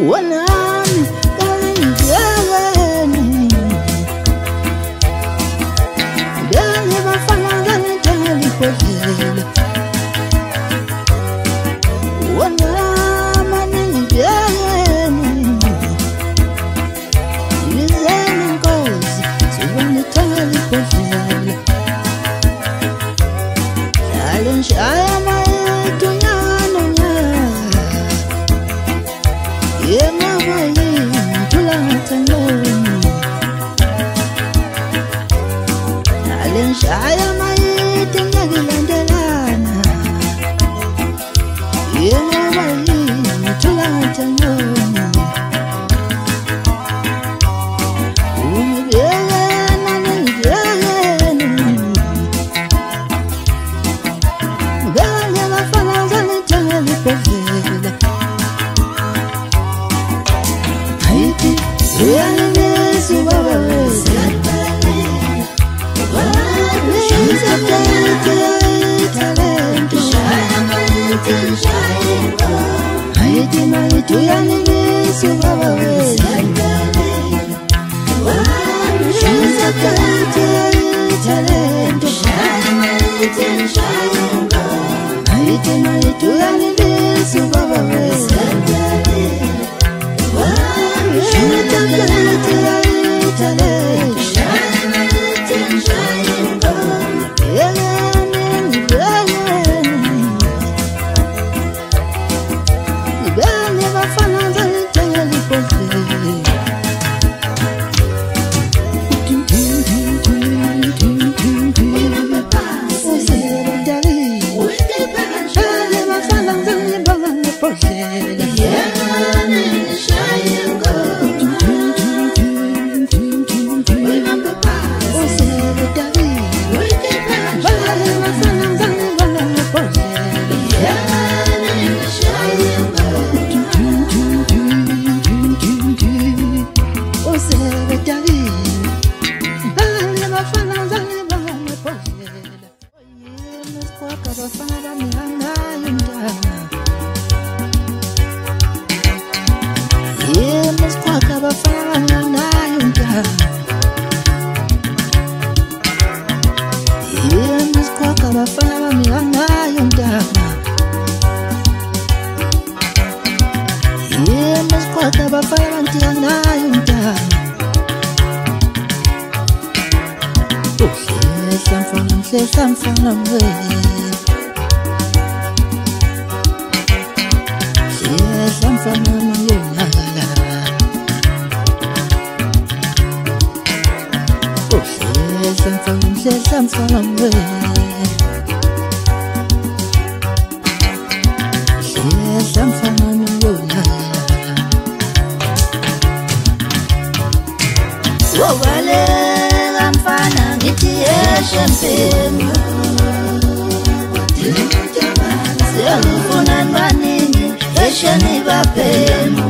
wanami kalingeni dani bafana ngani kodlela wanama ningeni izeni nkosi sibanitali kodlela yalenshaya mayetu nyano Yemawali tulatangoni Nalenshaya mayiti nyagilandelana Yemawali tulatangoni Umibiyana nibiyana Ganya bafana zalitali kovela Yanimisu baba wese Shuza talento Haiti maitu yanimisu baba wese Shuza talento Haiti maitu yanimisu baba wese I'm far away. Yes, I'm far away. Oh, yes, I'm far away. Yes, I'm far away. Yes, I'm far away. Oh, well, I'm fine. Champagne Siyangifuna nibani eshani bapeni